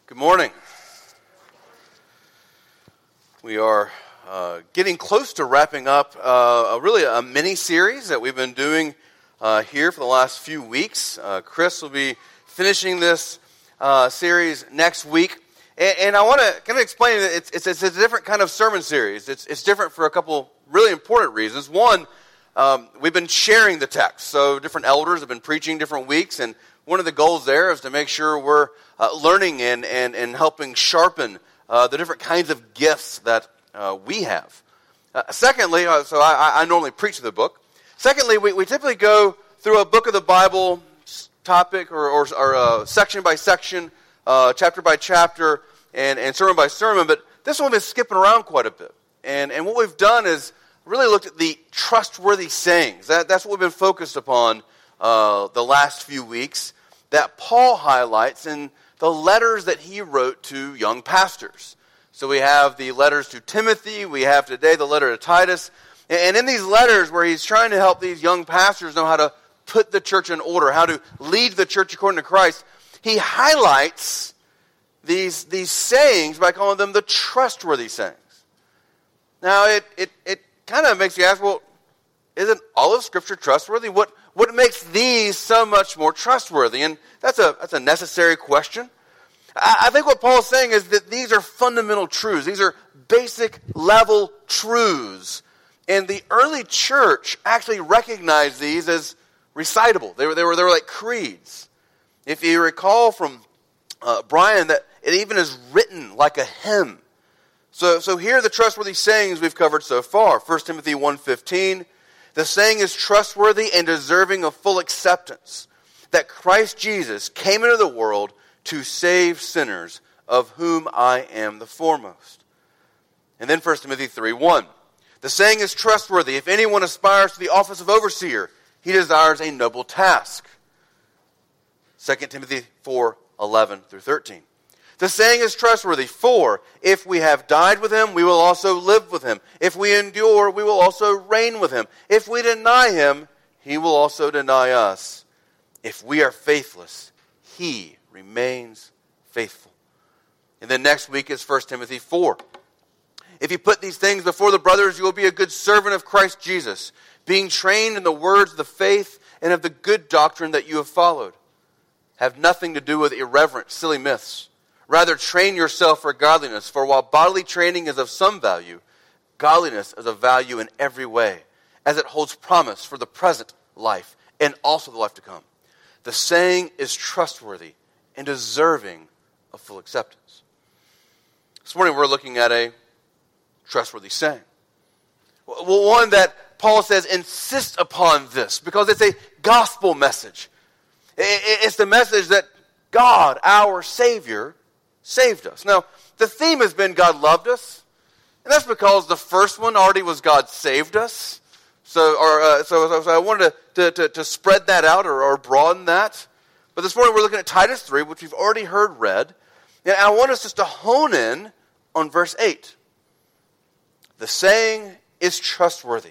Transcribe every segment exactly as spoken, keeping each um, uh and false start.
Good morning. We are uh, getting close to wrapping up uh, a really a mini-series that we've been doing uh, here for the last few weeks. Uh, Chris will be finishing this uh, series next week. And, and I want to kind of explain that it's, it's, it's a different kind of sermon series. It's, it's different for a couple really important reasons. One, um, we've been sharing the text. So different elders have been preaching different weeks, and one of the goals there is to make sure we're uh, learning and, and, and helping sharpen uh, the different kinds of gifts that uh, we have. Uh, secondly, uh, so I, I normally preach the book. Secondly, we, we typically go through a book of the Bible topic or, or, or uh, section by section, uh, chapter by chapter, and, and sermon by sermon. But this one has been skipping around quite a bit. And, and what we've done is really looked at the trustworthy sayings. That, that's what we've been focused upon uh, the last few weeks, that Paul highlights in the letters that he wrote to young pastors. So we have the letters to Timothy, we have today the letter to Titus, and in these letters where he's trying to help these young pastors know how to put the church in order, how to lead the church according to Christ, he highlights these, these sayings by calling them the trustworthy sayings. Now it, it, it kind of makes you ask, well, isn't all of Scripture trustworthy? What What makes these so much more trustworthy? And that's a that's a necessary question. I, I think what Paul's saying is that these are fundamental truths. These are basic level truths. And the early church actually recognized these as recitable. They were they were they were like creeds. If you recall from uh, Brian, that it even is written like a hymn. So so here are the trustworthy sayings we've covered so far. First Timothy one fifteen. The saying is trustworthy and deserving of full acceptance, that Christ Jesus came into the world to save sinners, of whom I am the foremost. And then First Timothy three one. The saying is trustworthy. If anyone aspires to the office of overseer, he desires a noble task. Second Timothy four eleven through thirteen. The saying is trustworthy, for if we have died with him, we will also live with him. If we endure, we will also reign with him. If we deny him, he will also deny us. If we are faithless, he remains faithful. And then next week is First Timothy four. If you put these things before the brothers, you will be a good servant of Christ Jesus, being trained in the words of the faith and of the good doctrine that you have followed. Have nothing to do with irreverent, silly myths. Rather, train yourself for godliness, for while bodily training is of some value, godliness is of value in every way, as it holds promise for the present life and also the life to come. The saying is trustworthy and deserving of full acceptance. This morning we're looking at a trustworthy saying. Well, one that Paul says insists upon this because it's a gospel message. It's the message that God, our Savior, saved us. Now, the theme has been God loved us, and that's because the first one already was God saved us. So, or, uh, so, so I wanted to, to, to, to spread that out or, or broaden that. But this morning we're looking at Titus three, which we've already heard read, and I want us just to hone in on verse eight. The saying is trustworthy.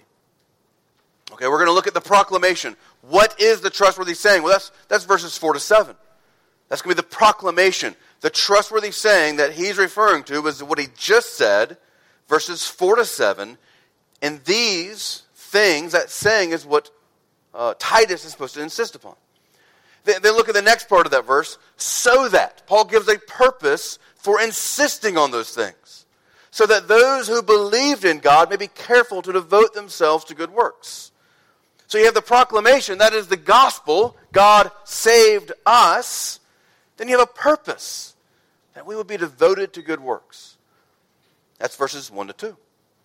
Okay, we're going to look at the proclamation. What is the trustworthy saying? Well, that's that's verses four to seven. That's going to be the proclamation. The trustworthy saying that he's referring to was what he just said, verses four to seven. And these things, that saying is what uh, Titus is supposed to insist upon. Then, then look at the next part of that verse. So that. Paul gives a purpose for insisting on those things. So that those who believed in God may be careful to devote themselves to good works. So you have the proclamation, that is the gospel. God saved us. Then you have a purpose, that we would be devoted to good works. That's verses one to two.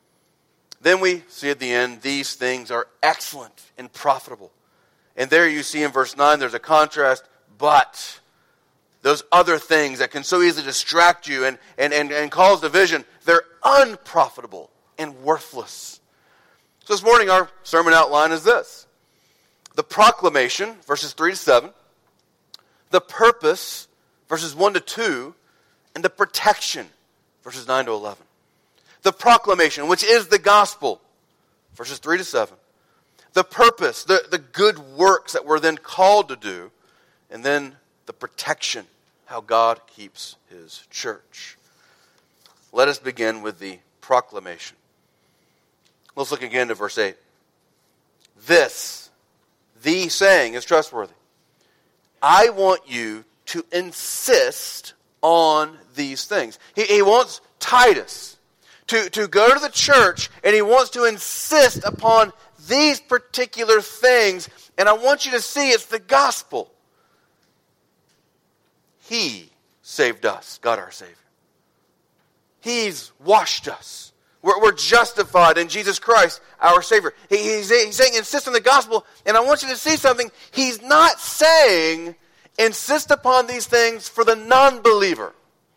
Then we see at the end, these things are excellent and profitable. And there you see in verse nine, there's a contrast, but those other things that can so easily distract you and, and, and, and cause division, they're unprofitable and worthless. So this morning our sermon outline is this. The proclamation, verses three to seven. The purpose, verses one to two, and the protection, verses nine to eleven. The proclamation, which is the gospel, verses three to seven. The purpose, the, the good works that we're then called to do, and then the protection, how God keeps his church. Let us begin with the proclamation. Let's look again to verse eight. This, the saying, is trustworthy. I want you to insist on these things. He, he wants Titus to, to go to the church, and he wants to insist upon these particular things. And I want you to see it's the gospel. He saved us, God our Savior. He's washed us. We're, we're justified in Jesus Christ, our Savior. He, he's, he's saying insist on the gospel, and I want you to see something. He's not saying insist upon these things for the non-believer.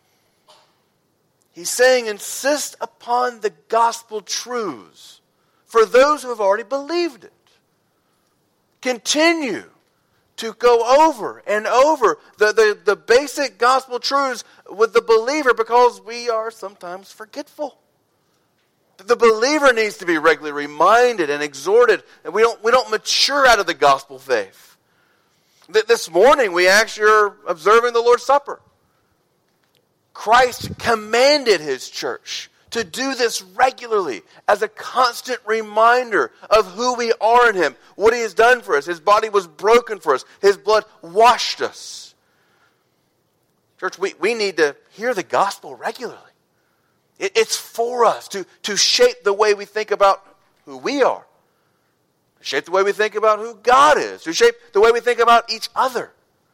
He's saying insist upon the gospel truths for those who have already believed it. Continue to go over and over the, the, the basic gospel truths with the believer, because we are sometimes forgetful. The believer needs to be regularly reminded and exhorted, and we don't, we don't mature out of the gospel faith. This morning we actually are observing the Lord's Supper. Christ commanded his church to do this regularly as a constant reminder of who we are in him, what he has done for us. His body was broken for us. His blood washed us. Church, we, we need to hear the gospel regularly. It, it's for us to, to shape the way we think about who we are, to shape the way we think about who God is, to shape the way we think about each other.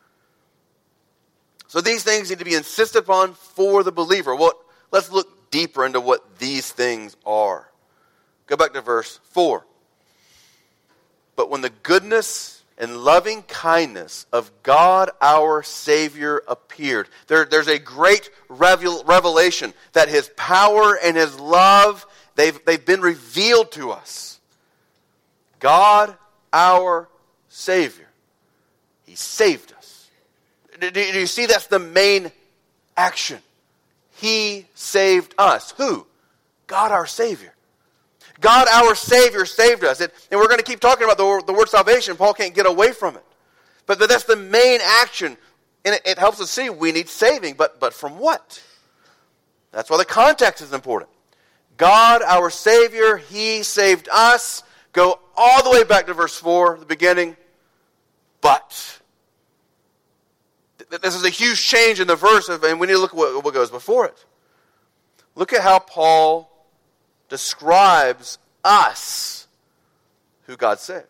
So these things need to be insisted upon for the believer. Well, let's look deeper into what these things are. Go back to verse four. But when the goodness and loving kindness of God our Savior appeared, there, there's a great revel, revelation that his power and his love, they've, they've been revealed to us. God our Savior. He saved us. Do, do you see that's the main action? He saved us. Who? God our Savior. God our Savior saved us. And, and we're going to keep talking about the, the word salvation. Paul can't get away from it. But, but that's the main action. And it, it helps us see we need saving. But, but from what? That's why the context is important. God our Savior, he saved us. Go all the way back to verse four, the beginning. But. This is a huge change in the verse, of, and we need to look at what, what goes before it. Look at how Paul describes us, who God saved.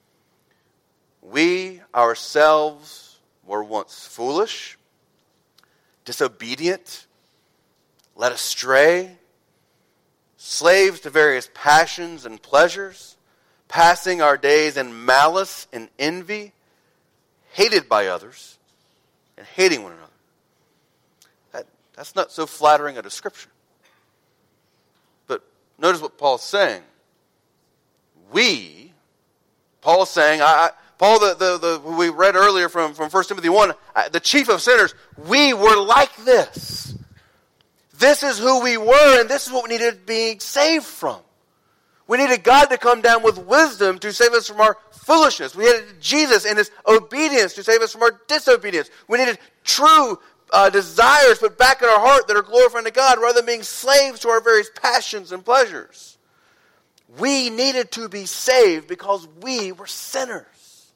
We ourselves were once foolish, disobedient, led astray, slaves to various passions and pleasures, passing our days in malice and envy, hated by others, and hating one another. That, that's not so flattering a description. But notice what Paul's saying. We, Paul is saying, I, I, Paul, the, the, the, who we read earlier from, from First Timothy one, I, the chief of sinners, we were like this. This is who we were, and this is what we needed being saved from. We needed God to come down with wisdom to save us from our foolishness. We needed Jesus and his obedience to save us from our disobedience. We needed true uh, desires put back in our heart that are glorifying to God rather than being slaves to our various passions and pleasures. We needed to be saved because we were sinners.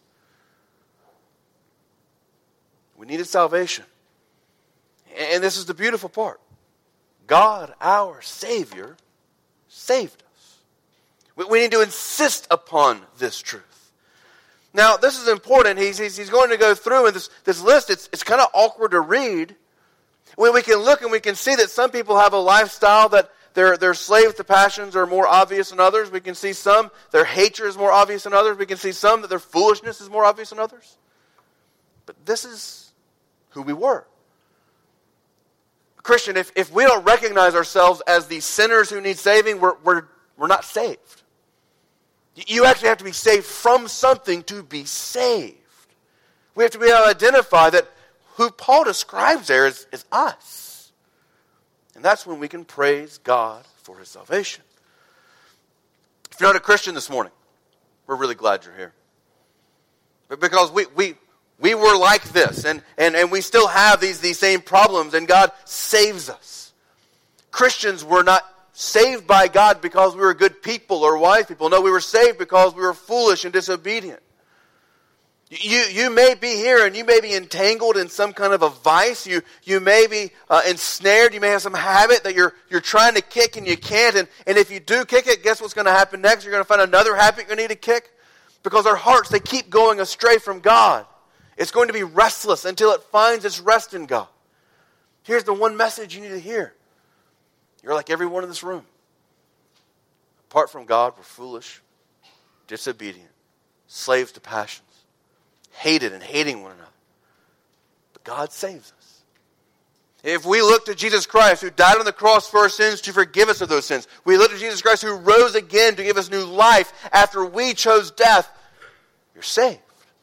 We needed salvation. And this is the beautiful part. God, our Savior, saved us. We need to insist upon this truth. Now, this is important. He's, he's, he's going to go through, and this, this list, it's, it's kind of awkward to read. We, we can look and we can see that some people have a lifestyle that their, their slaves to passions are more obvious than others. We can see some, their hatred is more obvious than others. We can see some that their foolishness is more obvious than others. But this is who we were. Christian, if, if we don't recognize ourselves as the sinners who need saving, we're, we're, we're not saved. You actually have to be saved from something to be saved. We have to be able to identify that who Paul describes there is, is us. And that's when we can praise God for his salvation. If you're not a Christian this morning, we're really glad you're here. But because we, we, We were like this, and, and, and we still have these, these same problems, and God saves us. Christians were not saved by God because we were good people or wise people. No, we were saved because we were foolish and disobedient. You, you may be here and you may be entangled in some kind of a vice. You, you may be uh, ensnared. You may have some habit that you're, you're trying to kick and you can't. And, and if you do kick it, guess what's going to happen next? You're going to find another habit you're going to need to kick. Because our hearts, they keep going astray from God. It's going to be restless until it finds its rest in God. Here's the one message you need to hear. You're like everyone in this room. Apart from God, we're foolish, disobedient, slaves to passions, hated and hating one another. But God saves us. If we look to Jesus Christ, who died on the cross for our sins to forgive us of those sins, we look to Jesus Christ who rose again to give us new life after we chose death, you're saved.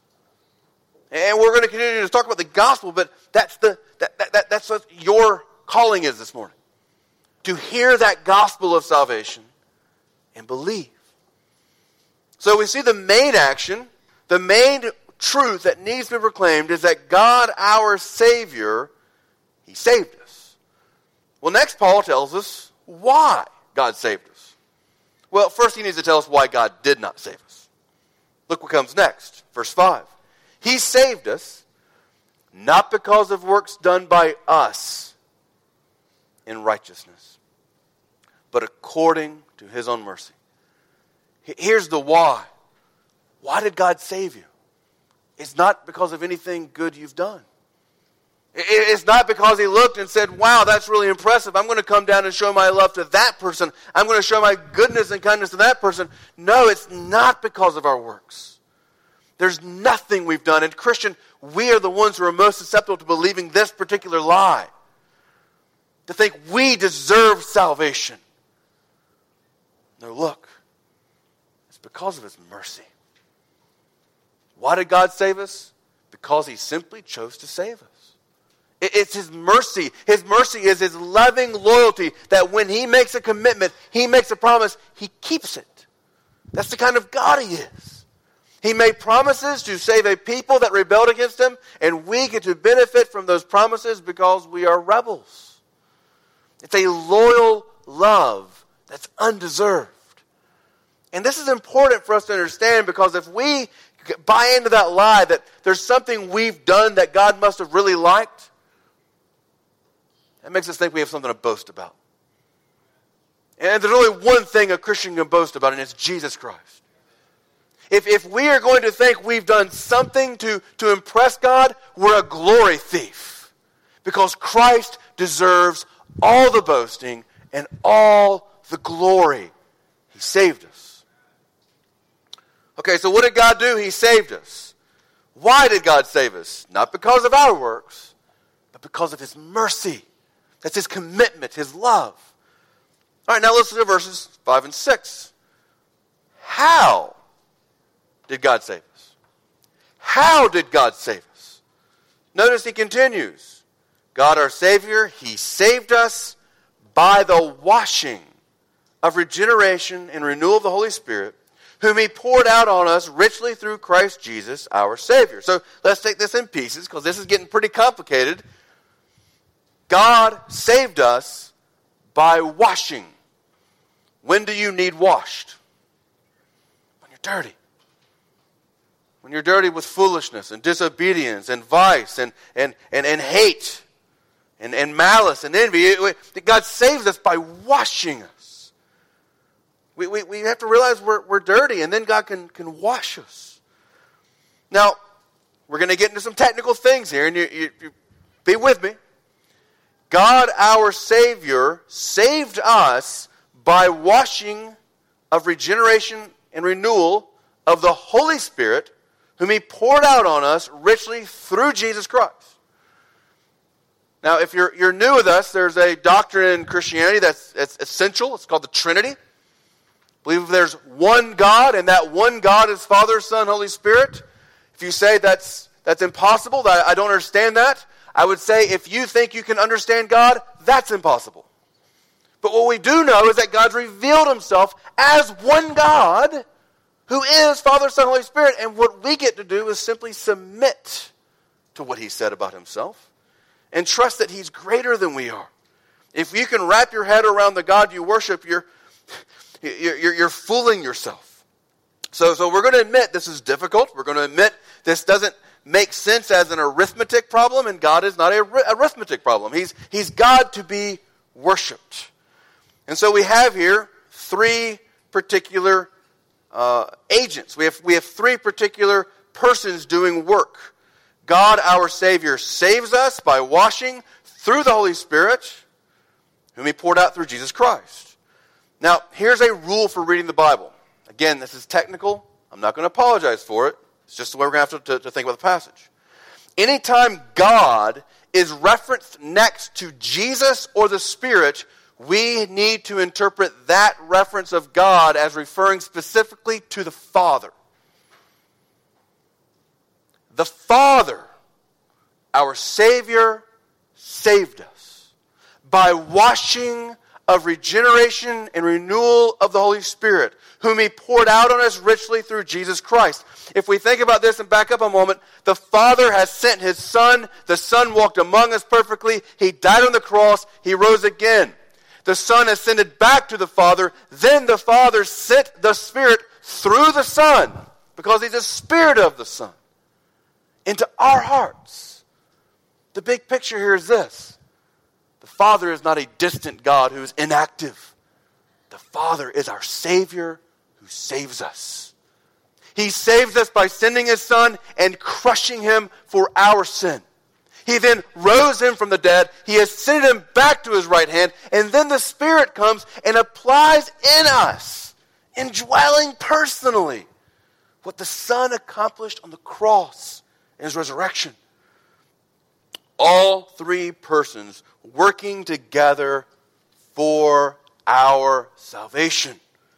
And we're going to continue to talk about the gospel, but that's the that, that, that that's what your calling is this morning. To hear that gospel of salvation and believe. So we see the main action, the main truth that needs to be proclaimed is that God, our Savior, He saved us. Well, next Paul tells us why God saved us. Well, first he needs to tell us why God did not save us. Look what comes next. Verse five. He saved us not because of works done by us in righteousness, but according to His own mercy. Here's the why. Why did God save you? It's not because of anything good you've done. It's not because He looked and said, wow, that's really impressive. I'm going to come down and show my love to that person. I'm going to show my goodness and kindness to that person. No, it's not because of our works. There's nothing we've done. And Christian, we are the ones who are most susceptible to believing this particular lie. To think we deserve salvation. No, look. It's because of His mercy. Why did God save us? Because He simply chose to save us. It's His mercy. His mercy is His loving loyalty that when He makes a commitment, He makes a promise, He keeps it. That's the kind of God He is. He made promises to save a people that rebelled against Him, and we get to benefit from those promises because we are rebels. It's a loyal love that's undeserved. And this is important for us to understand because if we buy into that lie that there's something we've done that God must have really liked, that makes us think we have something to boast about. And there's only one thing a Christian can boast about, and it's Jesus Christ. If, if we are going to think we've done something to, to impress God, we're a glory thief. Because Christ deserves all the boasting and all the glory. He saved us. Okay, so what did God do? He saved us. Why did God save us? Not because of our works, but because of His mercy. That's His commitment, His love. All right, now listen to verses five and six. How did God save us? How did God save us? Notice he continues. God our Savior, He saved us by the washing of regeneration and renewal of the Holy Spirit, whom He poured out on us richly through Christ Jesus our Savior. So let's take this in pieces because this is getting pretty complicated. God saved us by washing. When do you need washed? When you're dirty. When you're dirty with foolishness and disobedience and vice and, and, and, and hate and, and malice and envy. God saves us by washing us. We, we, we have to realize we're, we're dirty, and then God can, can wash us. Now, we're going to get into some technical things here, and you, you, you be with me. God, our Savior, saved us by washing of regeneration and renewal of the Holy Spirit, whom He poured out on us richly through Jesus Christ. Now, if you're, you're new with us, there's a doctrine in Christianity that's, that's essential. It's called the Trinity. I believe there's one God, and that one God is Father, Son, Holy Spirit. If you say that's, that's impossible, that I don't understand that, I would say if you think you can understand God, that's impossible. But what we do know is that God's revealed Himself as one God who is Father, Son, Holy Spirit. And what we get to do is simply submit to what he said about himself and trust that he's greater than we are. If you can wrap your head around the God you worship, you're, you're, you're fooling yourself. So, so we're going to admit this is difficult. We're going to admit this doesn't make sense as an arithmetic problem, and God is not an arithmetic problem. He's, he's God to be worshipped. And so we have here three particular uh, agents. We have, we have three particular persons doing work. God, our Savior, saves us by washing through the Holy Spirit, whom he poured out through Jesus Christ. Now, here's a rule for reading the Bible. Again, this is technical. I'm not going to apologize for it. It's just the way we're going to have to, to, to think about the passage. Anytime God is referenced next to Jesus or the Spirit, we need to interpret that reference of God as referring specifically to the Father. The Father, our Savior, saved us by washing of regeneration and renewal of the Holy Spirit, whom he poured out on us richly through Jesus Christ. If we think about this and back up a moment, the Father has sent his Son. The Son walked among us perfectly. He died on the cross. He rose again. The Son ascended back to the Father. Then the Father sent the Spirit through the Son, because he's the Spirit of the Son, into our hearts. The big picture here is this. The Father is not a distant God who is inactive. The Father is our Savior who saves us. He saves us by sending his Son and crushing him for our sin. He then rose him from the dead. He ascended him back to his right hand. And then the Spirit comes and applies in us, indwelling personally, what the Son accomplished on the cross in his resurrection. All three persons working together for our salvation.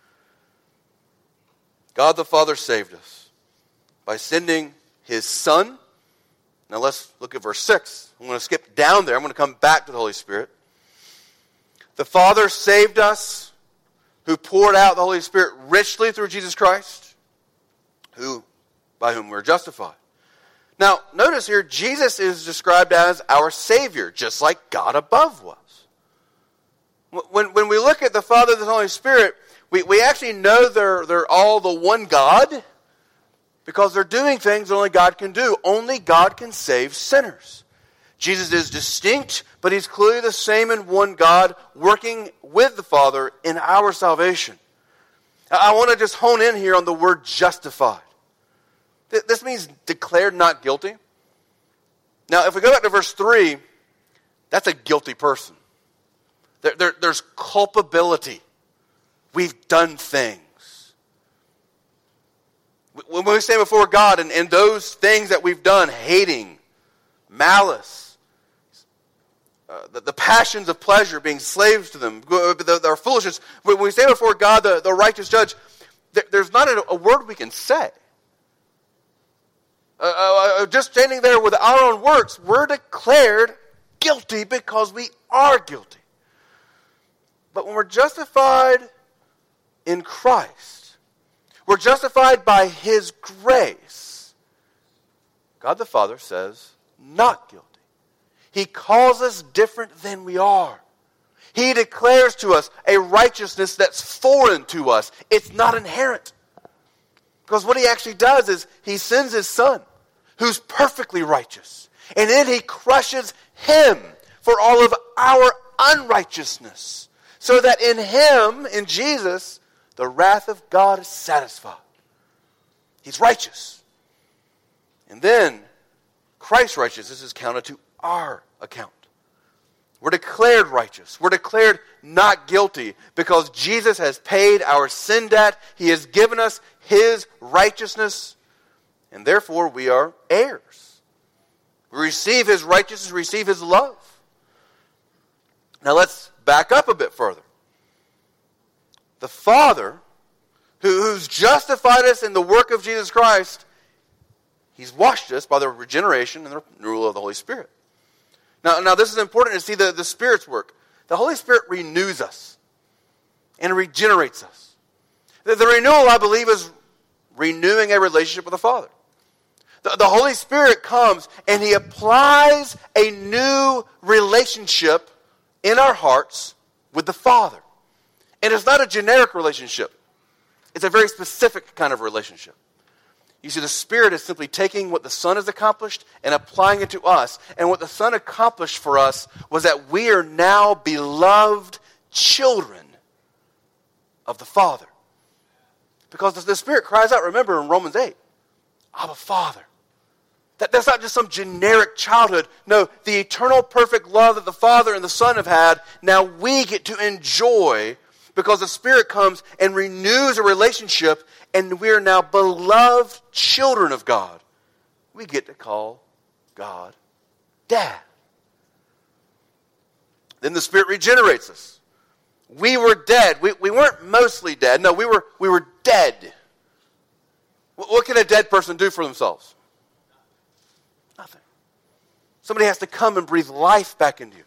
God the Father saved us by sending his Son. Now let's look at verse six. I'm going to skip down there. I'm going to come back to the Holy Spirit. The Father saved us, who poured out the Holy Spirit richly through Jesus Christ, who by whom we're justified. Now, notice here, Jesus is described as our Savior, just like God above was. When, when we look at the Father and the Holy Spirit, we, we actually know they're, they're all the one God, because they're doing things only God can do. Only God can save sinners. Jesus is distinct, but he's clearly the same and one God, working with the Father in our salvation. I want to just hone in here on the word justified. This means declared not guilty. Now, if we go back to verse three, that's a guilty person. There, there, there's culpability. We've done things. When we stand before God and, and those things that we've done, hating, malice, uh, the, the passions of pleasure, being slaves to them, the, our foolishness, when we stand before God, the, the righteous judge, there, there's not a, a word we can say. Uh, uh, just standing there with our own works, we're declared guilty because we are guilty. But when we're justified in Christ, we're justified by his grace. God the Father says, not guilty. He calls us different than we are. He declares to us a righteousness that's foreign to us. It's not inherent. Because what he actually does is he sends his Son, who's perfectly righteous. And then he crushes him for all of our unrighteousness. So that in him, in Jesus, the wrath of God is satisfied. He's righteous. And then Christ's righteousness is counted to our account. We're declared righteous. We're declared not guilty because Jesus has paid our sin debt. He has given us his righteousness, and therefore we are heirs. We receive his righteousness, receive his love. Now let's back up a bit further. The Father, who, who's justified us in the work of Jesus Christ, he's washed us by the regeneration and the renewal of the Holy Spirit. Now, now this is important to see the, the Spirit's work. The Holy Spirit renews us and regenerates us. The, the renewal, I believe, is renewing a relationship with the Father. The, the Holy Spirit comes and He applies a new relationship in our hearts with the Father. And it's not a generic relationship. It's a very specific kind of relationship. You see, the Spirit is simply taking what the Son has accomplished and applying it to us. And what the Son accomplished for us was that we are now beloved children of the Father. Because the Spirit cries out, remember in Romans eight, Abba, Father. That, that's not just some generic childhood. No, the eternal perfect love that the Father and the Son have had, now we get to enjoy because the Spirit comes and renews a relationship, and we are now beloved children of God. We get to call God Dad. Then the Spirit regenerates us. We were dead. We, we weren't mostly dead. No, we were, we were dead. What can a dead person do for themselves? Nothing. Somebody has to come and breathe life back into you.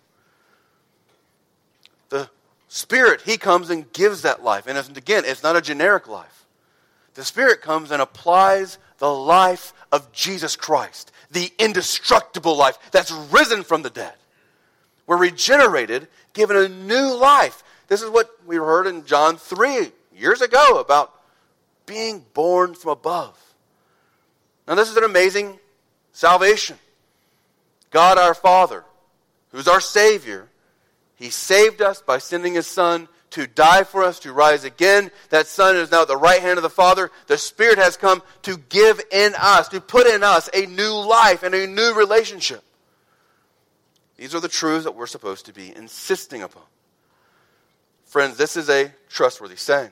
The Spirit, He comes and gives that life. And it's, again, it's not a generic life. The Spirit comes and applies the life of Jesus Christ, the indestructible life that's risen from the dead. We're regenerated, given a new life. This is what we heard in John three years ago about being born from above. Now this is an amazing salvation. God our Father, who's our Savior, He saved us by sending His Son to die for us, to rise again. That Son is now at the right hand of the Father. The Spirit has come to give in us, to put in us a new life and a new relationship. These are the truths that we're supposed to be insisting upon. Friends, this is a trustworthy saying.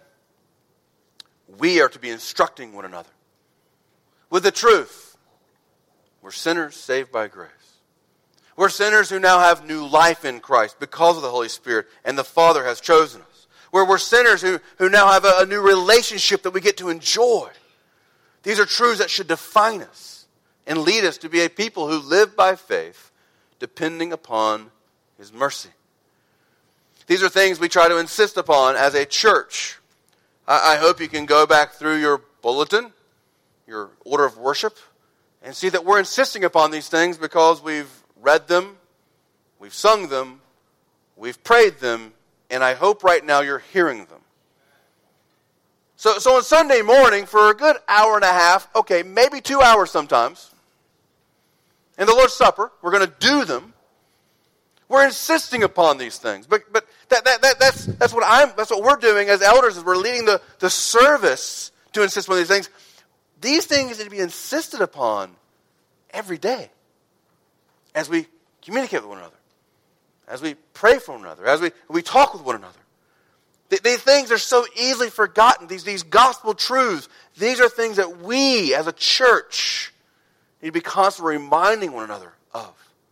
We are to be instructing one another with the truth. We're sinners saved by grace. We're sinners who now have new life in Christ because of the Holy Spirit, and the Father has chosen us. Where we're sinners who, who now have a, a new relationship that we get to enjoy. These are truths that should define us and lead us to be a people who live by faith, depending upon His mercy. These are things we try to insist upon as a church. I, I hope you can go back through your bulletin, your order of worship, and see that we're insisting upon these things because we've read them, we've sung them, we've prayed them, and I hope right now you're hearing them. So, so on Sunday morning, for a good hour and a half, okay, maybe two hours sometimes, in the Lord's Supper, we're going to do them. We're insisting upon these things. But but that, that, that that's that's what I'm that's what we're doing as elders, is we're leading the, the service to insist upon these things. These things need to be insisted upon every day. As we communicate with one another, as we pray for one another, as we, we talk with one another. Th- these things are so easily forgotten, these, these gospel truths. These are things that we, as a church, need to be constantly reminding one another of.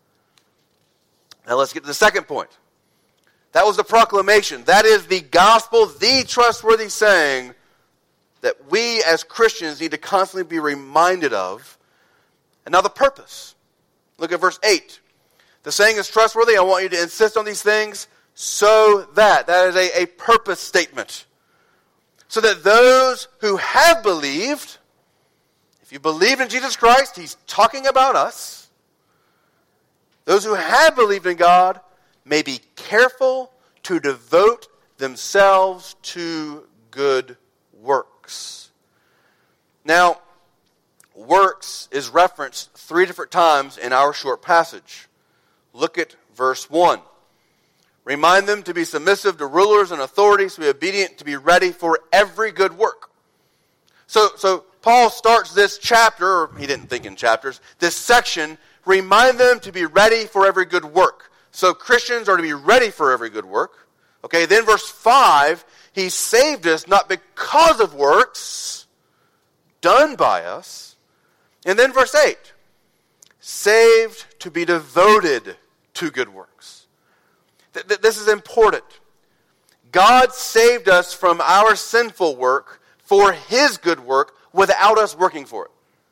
Now let's get to the second point. That was the proclamation. That is the gospel, the trustworthy saying that we as Christians need to constantly be reminded of. And now the purpose. Look at verse eight. The saying is trustworthy. I want you to insist on these things so that. That is a, a purpose statement. So that those who have believed, if you believe in Jesus Christ, He's talking about us. Those who have believed in God may be careful to devote themselves to good works. Now, works is referenced three different times in our short passage. Look at verse one. Remind them to be submissive to rulers and authorities, to be obedient, to be ready for every good work. So, so Paul starts this chapter, or he didn't think in chapters, this section, remind them to be ready for every good work. So Christians are to be ready for every good work. Okay, then verse five, He saved us not because of works done by us. And then verse eight, saved to be devoted to good works. Th- th- this is important. God saved us from our sinful work for His good work without us working for it.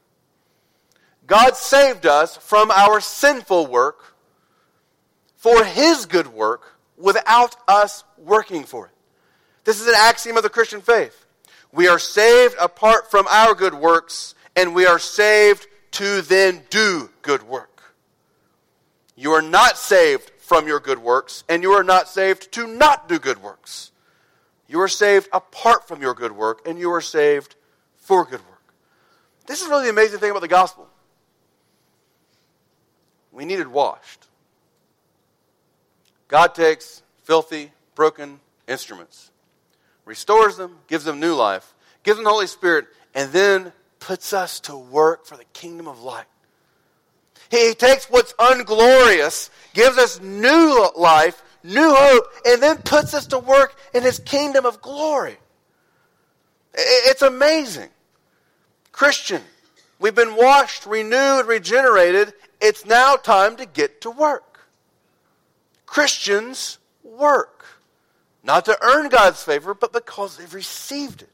God saved us from our sinful work for His good work without us working for it. This is an axiom of the Christian faith. We are saved apart from our good works, and we are saved to then do good work. You are not saved from your good works, and you are not saved to not do good works. You are saved apart from your good work, and you are saved for good work. This is really the amazing thing about the gospel. We needed washed. God takes filthy, broken instruments, restores them, gives them new life, gives them the Holy Spirit, and then puts us to work for the kingdom of light. He takes what's unglorious, gives us new life, new hope, and then puts us to work in His kingdom of glory. It's amazing. Christian, we've been washed, renewed, regenerated. It's now time to get to work. Christians work. Not to earn God's favor, but because they've received it.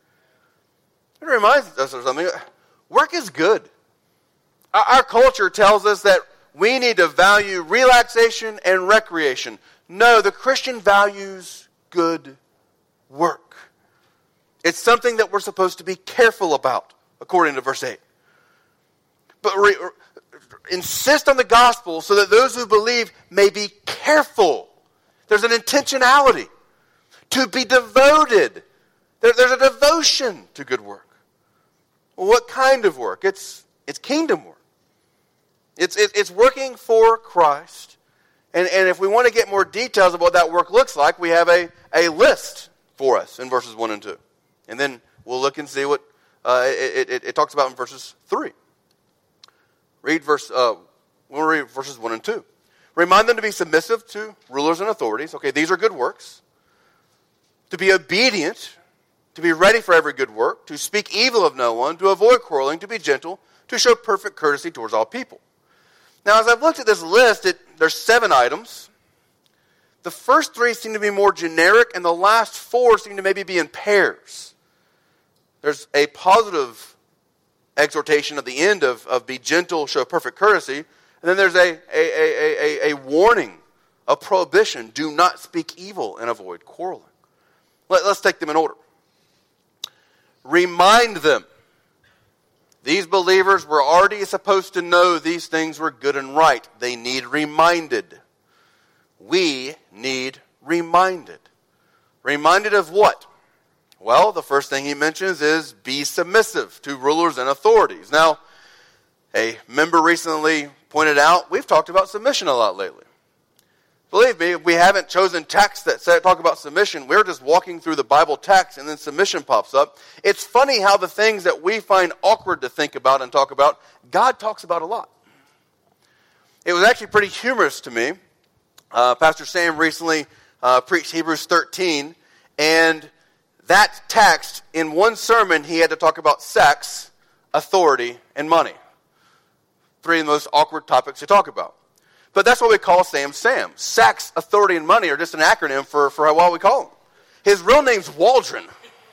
It reminds us of something. Work is good. Our culture tells us that we need to value relaxation and recreation. No, the Christian values good work. It's something that we're supposed to be careful about, according to verse eight. But re- insist on the gospel so that those who believe may be careful. There's an intentionality to be devoted. There, there's a devotion to good work. Well, what kind of work? It's it's kingdom work. It's it, it's working for Christ. And, and if we want to get more details of what that work looks like, we have a, a list for us in verses one and two. And then we'll look and see what uh, it, it, it talks about in verses three. Read verse, uh, we'll read verses one and two. Remind them to be submissive to rulers and authorities. Okay, these are good works. To be obedient, to be ready for every good work, to speak evil of no one, to avoid quarreling, to be gentle, to show perfect courtesy towards all people. Now, as I've looked at this list, it, there's seven items. The first three seem to be more generic, and the last four seem to maybe be in pairs. There's a positive exhortation at the end of, of be gentle, show perfect courtesy, and then there's a, a, a, a, a warning, a prohibition, do not speak evil and avoid quarreling. Let, let's take them in order. Remind them. These believers were already supposed to know these things were good and right. They need reminded. We need reminded. Reminded of what? Well, the first thing he mentions is be submissive to rulers and authorities. Now, a member recently pointed out, we've talked about submission a lot lately. Believe me, we haven't chosen texts that say, talk about submission. We're just walking through the Bible text and then submission pops up. It's funny how the things that we find awkward to think about and talk about, God talks about a lot. It was actually pretty humorous to me. Uh, Pastor Sam recently uh, preached Hebrews thirteen, and that text, in one sermon, he had to talk about sex, authority, and money. Three of the most awkward topics to talk about. But that's what we call Sam Sam. Sex, authority, and money are just an acronym for, for what we call him. His real name's Waldron.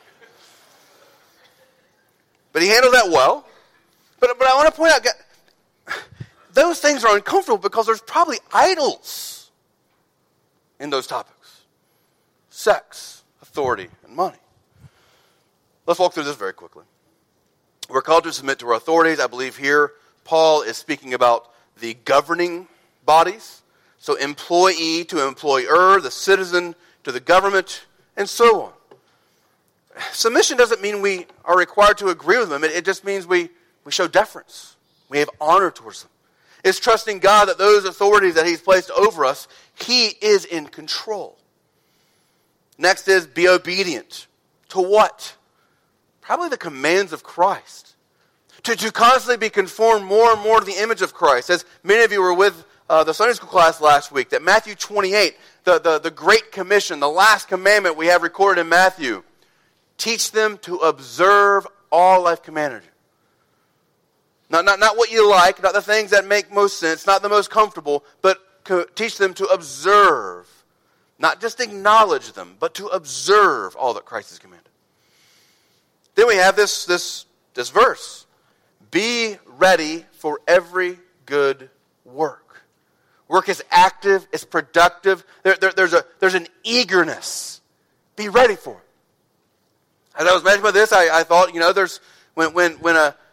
But he handled that well. But, but I want to point out, those things are uncomfortable because there's probably idols in those topics. Sex, authority, and money. Let's walk through this very quickly. We're called to submit to our authorities. I believe here Paul is speaking about the governing bodies. So employee to employer, the citizen to the government, and so on. Submission doesn't mean we are required to agree with them. It, it just means we, we show deference. We have honor towards them. It's trusting God that those authorities that He's placed over us, He is in control. Next is be obedient. To what? Probably the commands of Christ. To, to constantly be conformed more and more to the image of Christ. As many of you were with uh, the Sunday school class last week, that Matthew twenty-eight, the, the, the Great Commission, the last commandment we have recorded in Matthew, teach them to observe all I've commanded you. Not, not, not what you like, not the things that make most sense, not the most comfortable, but co- teach them to observe. Not just acknowledge them, but to observe all that Christ has commanded. Then we have this, this, this verse. Be ready for every good work. Work is active, it's productive. There, there, there's, a, there's an eagerness. Be ready for it. As I was mentioning about this, I, I thought, you know, there's when when when a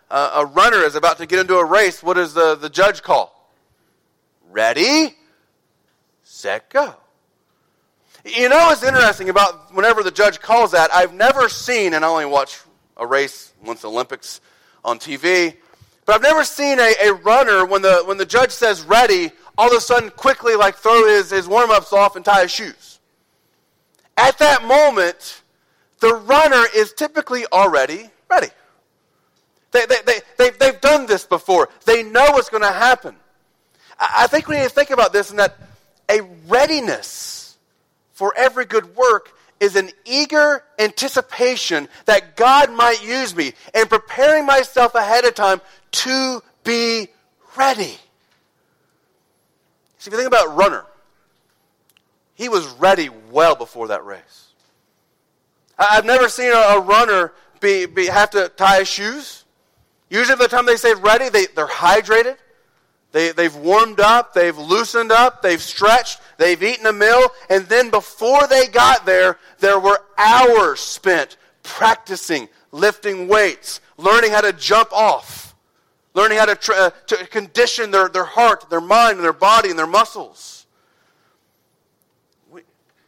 uh, a runner is about to get into a race, what does the, the judge call? Ready, set, go. You know what's interesting about whenever the judge calls that, I've never seen, and I only watch a race once the Olympics on T V, but I've never seen a, a runner, when the when the judge says ready, all of a sudden quickly like throw his, his warm-ups off and tie his shoes. At that moment, the runner is typically already ready. They, they, they, they, they've done this before. They know what's going to happen. I, I think we need to think about this, and that a readiness for every good work is an eager anticipation that God might use me, and preparing myself ahead of time to be ready. See, if you think about a runner, he was ready well before that race. I've never seen a, a runner be, be have to tie his shoes. Usually by the time they say ready, they, they're hydrated. They, they've warmed up, they've loosened up, they've stretched, they've eaten a meal, and then before they got there, there were hours spent practicing, lifting weights, learning how to jump off, learning how to, tra- uh, to condition their, their heart, their mind, and their body, and their muscles. We,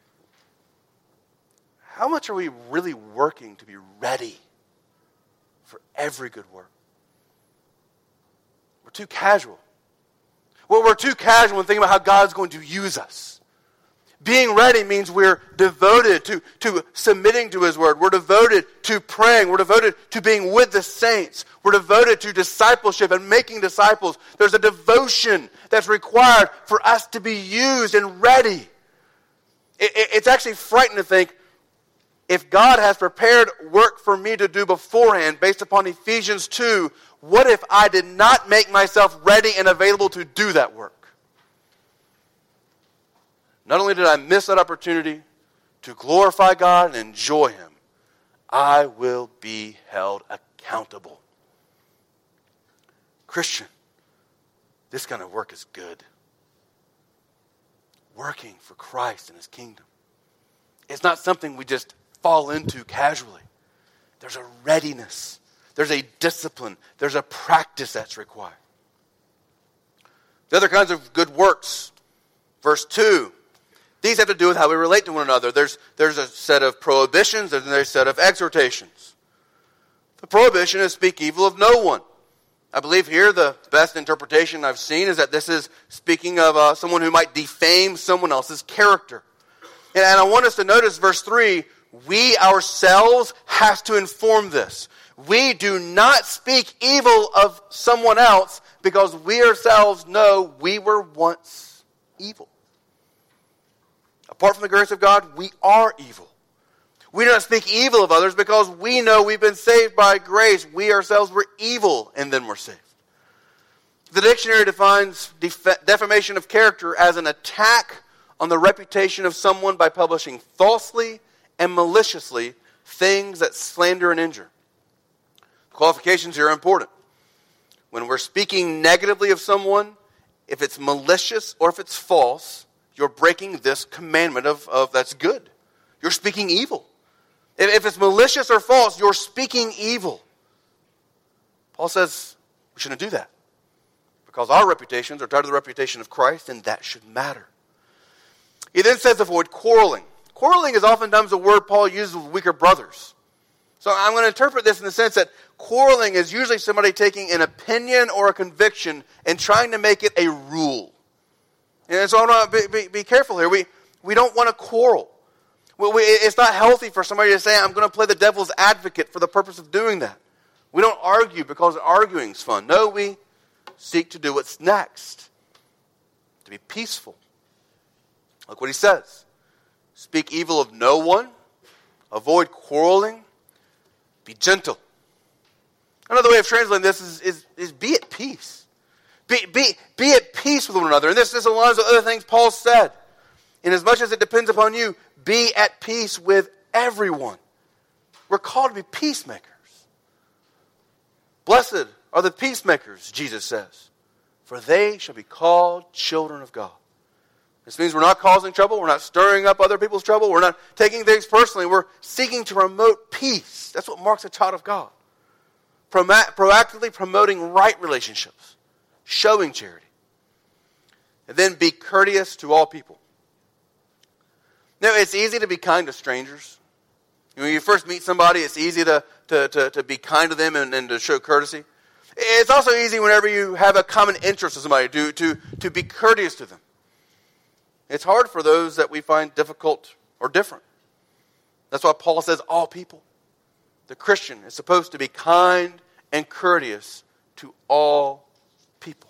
how much are we really working to be ready for every good work? We're too casual. Well, we're too casual when thinking about how God's going to use us. Being ready means we're devoted to, to submitting to His Word. We're devoted to praying. We're devoted to being with the saints. We're devoted to discipleship and making disciples. There's a devotion that's required for us to be used and ready. It, it, it's actually frightening to think, if God has prepared work for me to do beforehand based upon Ephesians two, what if I did not make myself ready and available to do that work? Not only did I miss that opportunity to glorify God and enjoy Him, I will be held accountable. Christian, this kind of work is good. Working for Christ and His kingdom. It's not something we just fall into casually. There's a readiness. There's a discipline. There's a practice that's required. The other kinds of good works, verse two, these have to do with how we relate to one another. There's, there's a set of prohibitions, there's a set of exhortations. The prohibition is speak evil of no one. I believe here the best interpretation I've seen is that this is speaking of uh, someone who might defame someone else's character. And, and I want us to notice verse three, we ourselves have to inform this. We do not speak evil of someone else because we ourselves know we were once evil. Apart from the grace of God, we are evil. We do not speak evil of others because we know we've been saved by grace. We ourselves were evil and then we're saved. The dictionary defines def- defamation of character as an attack on the reputation of someone by publishing falsely and maliciously things that slander and injure. Qualifications here are important. When we're speaking negatively of someone, if it's malicious or if it's false, you're breaking this commandment of, of that's good. You're speaking evil. If, if it's malicious or false, you're speaking evil. Paul says we shouldn't do that because our reputations are tied to the reputation of Christ, and that should matter. He then says avoid quarreling. Quarreling is oftentimes a word Paul uses with weaker brothers. So I'm going to interpret this in the sense that quarreling is usually somebody taking an opinion or a conviction and trying to make it a rule. And so I want to be, be, be careful here. We, we don't want to quarrel. We, we, it's not healthy for somebody to say, I'm going to play the devil's advocate for the purpose of doing that. We don't argue because arguing is fun. No, we seek to do what's next. To be peaceful. Look what he says. Speak evil of no one. Avoid quarreling. Be gentle. Another way of translating this is, is, is be at peace. Be, be, be at peace with one another. And this, this aligns with other things Paul said. And as much as it depends upon you, be at peace with everyone. We're called to be peacemakers. Blessed are the peacemakers, Jesus says, for they shall be called children of God. This means we're not causing trouble. We're not stirring up other people's trouble. We're not taking things personally. We're seeking to promote peace. That's what marks a child of God. pro- proactively promoting right relationships, showing charity. And then be courteous to all people. Now, it's easy to be kind to strangers. When you first meet somebody, it's easy to, to, to, to be kind to them and, and to show courtesy. It's also easy whenever you have a common interest with somebody to, to, to be courteous to them. It's hard for those that we find difficult or different. That's why Paul says all people. The Christian is supposed to be kind and courteous to all people.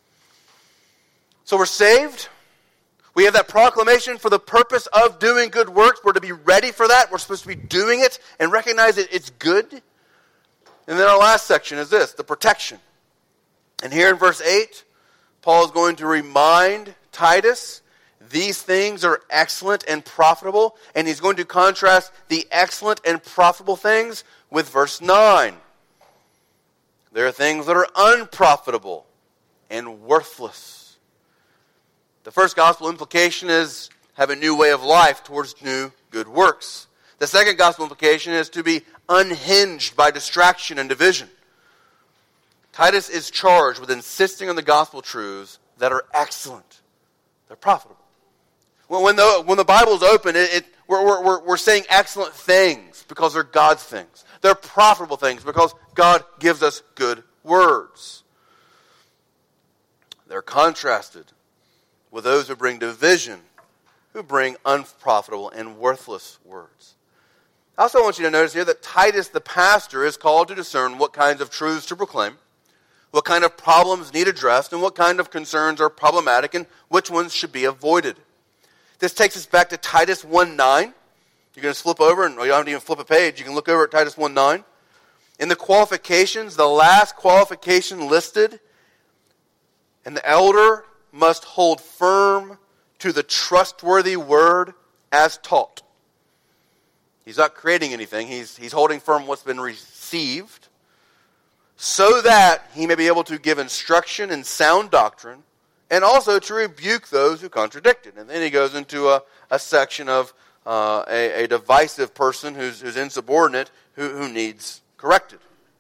So we're saved. We have that proclamation for the purpose of doing good works. We're to be ready for that. We're supposed to be doing it and recognize that it's good. And then our last section is this, the protection. And here in verse eight, Paul is going to remind Titus these things are excellent and profitable. And he's going to contrast the excellent and profitable things with verse nine. There are things that are unprofitable and worthless. The first gospel implication is have a new way of life towards new good works. The second gospel implication is to be unhinged by distraction and division. Titus is charged with insisting on the gospel truths that are excellent. They're profitable. When, when, the, when the Bible is open, it, it, we're, we're, we're saying excellent things because they're God's things. They're profitable things because God gives us good words. They're contrasted with those who bring division, who bring unprofitable and worthless words. I also want you to notice here that Titus, the pastor, is called to discern what kinds of truths to proclaim, what kind of problems need addressed, and what kind of concerns are problematic, and which ones should be avoided. This takes us back to Titus one nine. You can just flip over, and you don't have to even flip a page. You can look over at Titus one nine. In the qualifications, the last qualification listed, an elder must hold firm to the trustworthy word as taught. He's not creating anything. He's, he's holding firm what's been received so that he may be able to give instruction in sound doctrine and also to rebuke those who contradict it. And then he goes into a, a section of uh, a, a divisive person who's, who's insubordinate who, who needs corrected.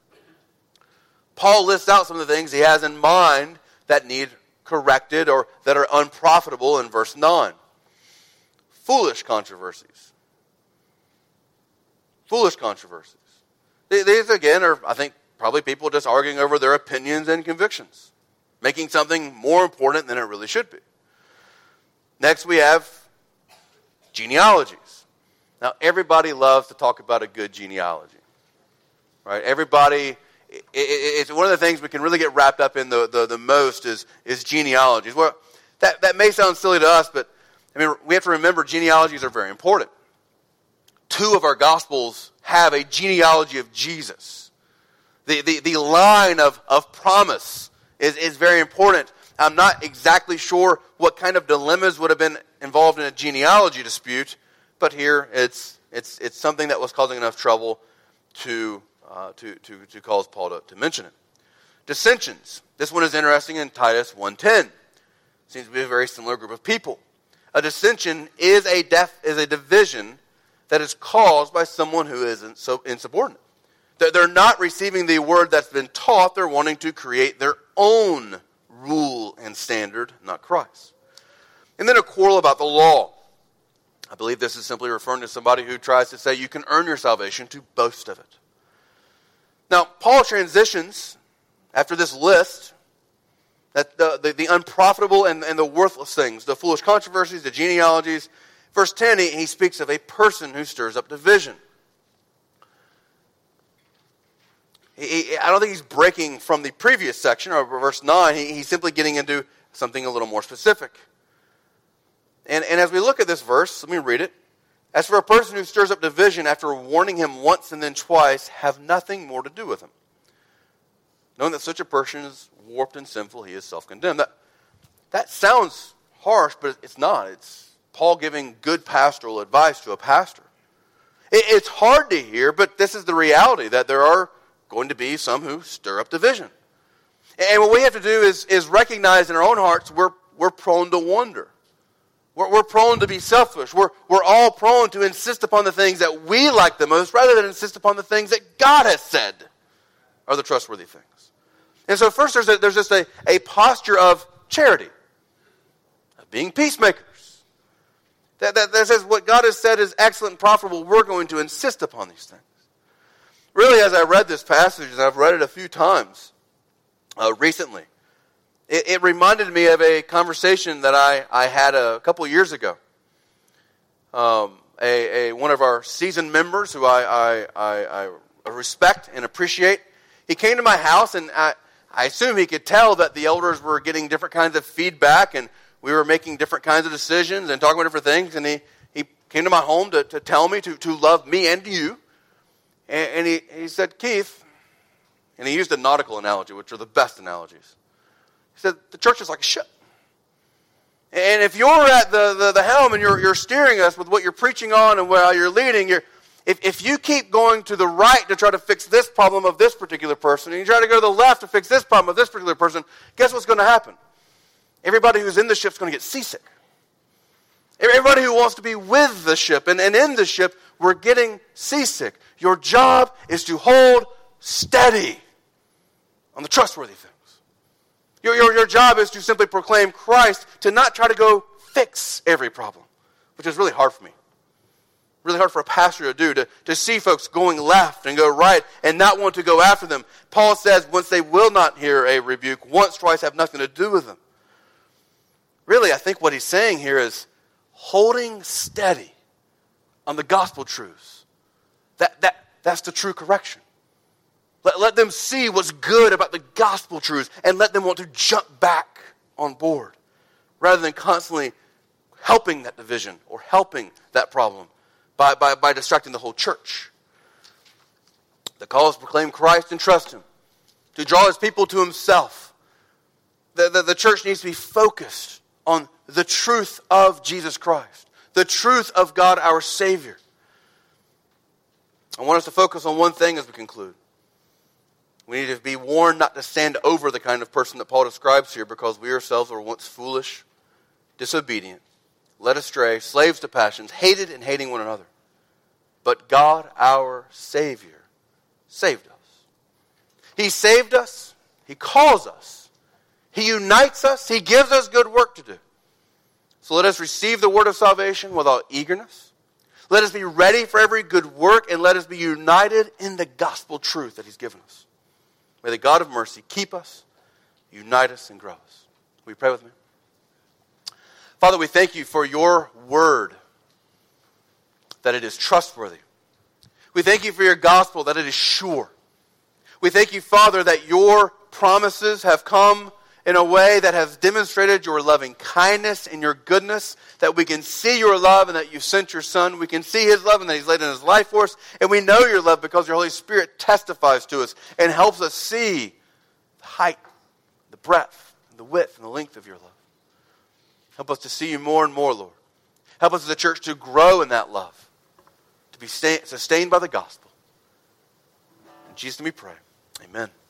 Paul lists out some of the things he has in mind that need corrected or that are unprofitable in verse nine. Foolish controversies. Foolish controversies. These, again, are, I think, probably people just arguing over their opinions and convictions, making something more important than it really should be. Next, we have genealogies. Now, everybody loves to talk about a good genealogy, right? Everybody... It, it, it's one of the things we can really get wrapped up in the, the, the most is, is genealogies. Well, that, that may sound silly to us, but I mean, we have to remember genealogies are very important. Two of our Gospels have a genealogy of Jesus. The, the, the line of, of promise is, is very important. I'm not exactly sure what kind of dilemmas would have been involved in a genealogy dispute, but here it's, it's, it's something that was causing enough trouble to Uh, to, to, to cause Paul to, to mention it. Dissensions. This one is interesting in Titus one ten. Seems to be a very similar group of people. A dissension is a def, is a division that is caused by someone who isn't so insubordinate. They're, they're not receiving the word that's been taught. They're wanting to create their own rule and standard, not Christ. And then a quarrel about the law. I believe this is simply referring to somebody who tries to say you can earn your salvation to boast of it. Now, Paul transitions after this list, that the, the, the unprofitable and, and the worthless things, the foolish controversies, the genealogies. Verse ten, he, he speaks of a person who stirs up division. He, he, I don't think he's breaking from the previous section, or verse nine. He, he's simply getting into something a little more specific. And, and as we look at this verse, let me read it. As for a person who stirs up division after warning him once and then twice, have nothing more to do with him. Knowing that such a person is warped and sinful, he is self-condemned. That, that sounds harsh, but it's not. It's Paul giving good pastoral advice to a pastor. It, it's hard to hear, but this is the reality, that there are going to be some who stir up division. And what we have to do is, is recognize in our own hearts we're, we're prone to wander. We're, we're prone to be selfish. We're, we're all prone to insist upon the things that we like the most rather than insist upon the things that God has said are the trustworthy things. And so first there's, a, there's just a, a posture of charity, of being peacemakers. That, that, that says what God has said is excellent and profitable, we're going to insist upon these things. Really, as I read this passage, and I've read it a few times uh, recently, it, it reminded me of a conversation that I, I had a couple years ago. Um, a, a one of our seasoned members who I, I, I, I respect and appreciate, he came to my house, and I, I assume he could tell that the elders were getting different kinds of feedback, and we were making different kinds of decisions and talking about different things, and he, he came to my home to, to tell me to, to love me and you. And, and he, he said, Keith, and he used a nautical analogy, which are the best analogies. He said, the church is like a ship. And if you're at the, the, the helm and you're, you're steering us with what you're preaching on and while you're leading, you're, if, if you keep going to the right to try to fix this problem of this particular person, and you try to go to the left to fix this problem of this particular person, guess what's going to happen? Everybody who's in the ship is going to get seasick. Everybody who wants to be with the ship and, and in the ship, we're getting seasick. Your job is to hold steady on the trustworthy things. Your, your, your job is to simply proclaim Christ, to not try to go fix every problem, which is really hard for me. Really hard for a pastor to do, to, to see folks going left and go right and not want to go after them. Paul says, once they will not hear a rebuke, once, twice, have nothing to do with them. Really, I think what he's saying here is holding steady on the gospel truths. That, that, that's the true correction. Let, let them see what's good about the gospel truths and let them want to jump back on board rather than constantly helping that division or helping that problem by, by, by distracting the whole church. The call is to proclaim Christ and trust Him, to draw His people to Himself. The, the, the church needs to be focused on the truth of Jesus Christ, the truth of God our Savior. I want us to focus on one thing as we conclude. We need to be warned not to stand over the kind of person that Paul describes here, because we ourselves were once foolish, disobedient, led astray, slaves to passions, hated and hating one another. But God, our Savior, saved us. He saved us. He calls us. He unites us. He gives us good work to do. So let us receive the word of salvation with all eagerness. Let us be ready for every good work, and let us be united in the gospel truth that He's given us. May the God of mercy keep us, unite us, and grow us. Will you pray with me? Father, we thank You for Your word, that it is trustworthy. We thank You for Your gospel, that it is sure. We thank You, Father, that Your promises have come in a way that has demonstrated Your loving kindness and Your goodness, that we can see Your love and that You sent Your Son. We can see His love and that He's laid down His life for us. And we know Your love because Your Holy Spirit testifies to us and helps us see the height, the breadth, the width, and the length of Your love. Help us to see You more and more, Lord. Help us as a church to grow in that love, to be sustained by the gospel. In Jesus' name we pray. Amen.